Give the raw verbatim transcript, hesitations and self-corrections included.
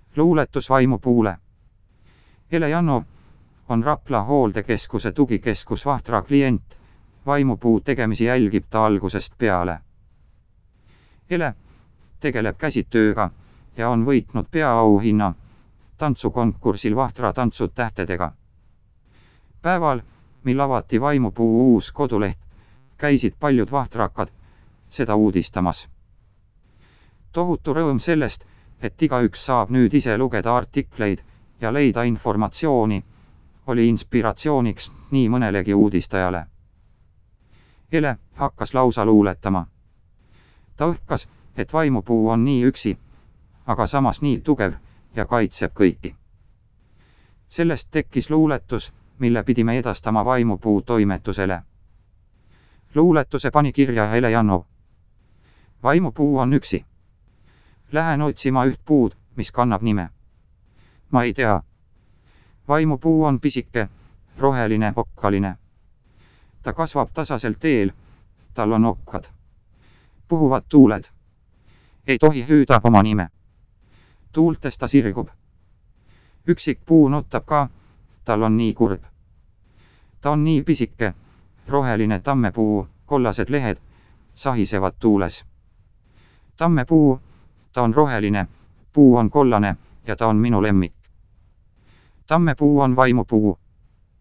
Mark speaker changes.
Speaker 1: Luuletus vaimupuule. Ele Janno on Rapla hooldekeskuse tugikeskus Vahtra klient, vaimupuu tegemisi jälgib ta algusest peale. Ele tegeleb käsitööga ja on võitnud peaauhinna tantsukonkursil Vahtra tantsud tähtedega. Päeval, mil avati vaimupuu uus koduleht, käisid paljud vahtrakad seda uudistamas. Tohutu rõõm sellest, et igaüks saab nüüd ise lugeda artikleid ja leida informatsiooni, oli inspiratsiooniks nii mõnelegi uudistajale. Ele hakkas lausa luuletama. Ta õhkas, et vaimupuu on nii üksi, aga samas nii tugev ja kaitseb kõiki. Sellest tekkis luuletus, mille pidime edastama vaimupuu toimetusele. Luuletuse pani kirja Ele Janno. Vaimupuu on üksi. Lähen otsima üht puud, mis kannab nime. Ma ei tea. Vaimupuu on pisike, roheline, okkaline. Ta kasvab tasasel teel, tal on okkad. Puhuvad tuuled. Ei tohi hüüda oma nime. Tuultes ta sirgub. Üksik puu nutab ka, tal on nii kurb. Ta on nii pisike, roheline tammepuu, kollased lehed sahisevad tuules. Tammepuu, ta on roheline, puu on kollane ja ta on minu lemmik. Tammepuu on vaimupuu.